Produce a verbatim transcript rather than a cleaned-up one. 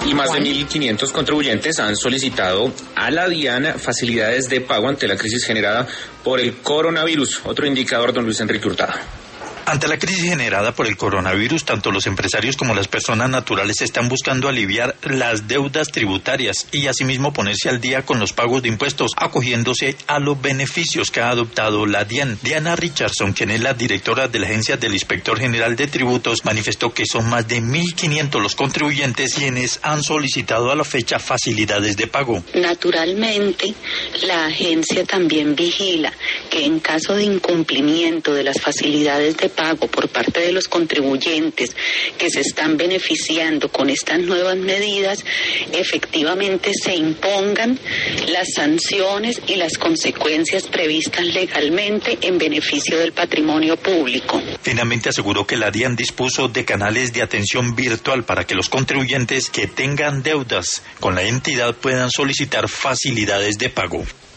Y más de mil quinientos contribuyentes han solicitado a la DIAN facilidades de pago ante la crisis generada por el coronavirus. Otro indicador, don Luis Enrique Hurtado. Ante la crisis generada por el coronavirus, tanto los empresarios como las personas naturales están buscando aliviar las deudas tributarias y asimismo ponerse al día con los pagos de impuestos, acogiéndose a los beneficios que ha adoptado la DIAN. Diana Richardson, quien es la directora de la Agencia del Inspector General de Tributos, manifestó que son más de mil quinientos los contribuyentes quienes han solicitado a la fecha facilidades de pago. Naturalmente, la agencia también vigila que en caso de incumplimiento de las facilidades de pago por parte de los contribuyentes que se están beneficiando con estas nuevas medidas, efectivamente se impongan las sanciones y las consecuencias previstas legalmente en beneficio del patrimonio público. Finalmente aseguró que la DIAN dispuso de canales de atención virtual para que los contribuyentes que tengan deudas con la entidad puedan solicitar facilidades de pago.